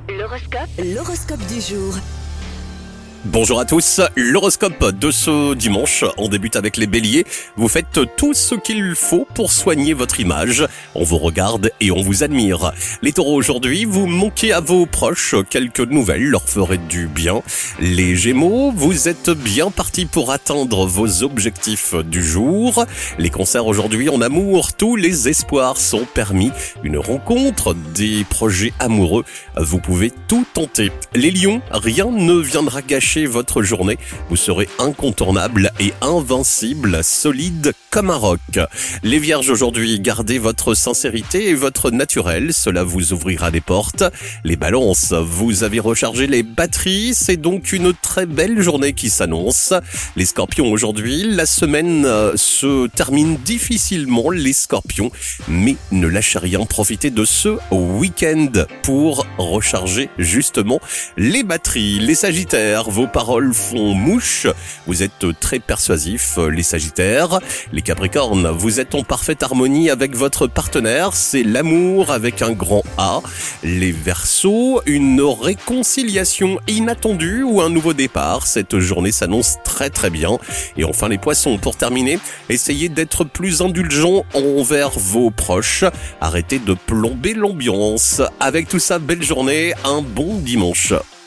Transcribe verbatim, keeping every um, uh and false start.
L'horoscope. L'horoscope du jour. Bonjour à tous, l'horoscope de ce dimanche, on débute avec les béliers. Vous faites tout ce qu'il faut pour soigner votre image. On vous regarde et on vous admire. Les taureaux aujourd'hui, vous manquez à vos proches, quelques nouvelles leur feraient du bien. Les gémeaux, vous êtes bien partis pour atteindre vos objectifs du jour. Les cancers aujourd'hui en amour, tous les espoirs sont permis. Une rencontre, des projets amoureux, vous pouvez tout tenter. Les lions, rien ne viendra gâcher votre journée, vous serez incontournable et invincible, solide comme un roc. Les vierges aujourd'hui, gardez votre sincérité et votre naturel, cela vous ouvrira des portes. Les balances, vous avez rechargé les batteries, c'est donc une très belle journée qui s'annonce. Les scorpions aujourd'hui, la semaine se termine difficilement les scorpions, mais ne lâchez rien, profitez de ce week-end pour recharger justement les batteries. Les sagittaires, vos paroles font mouche, vous êtes très persuasifs les sagittaires. Les capricornes, vous êtes en parfaite harmonie avec votre partenaire, c'est l'amour avec un grand A. Les verseaux, une réconciliation inattendue ou un nouveau départ, cette journée s'annonce très très bien. Et enfin les poissons, pour terminer, essayez d'être plus indulgents envers vos proches, arrêtez de plomber l'ambiance. Avec tout ça, belle journée, un bon dimanche.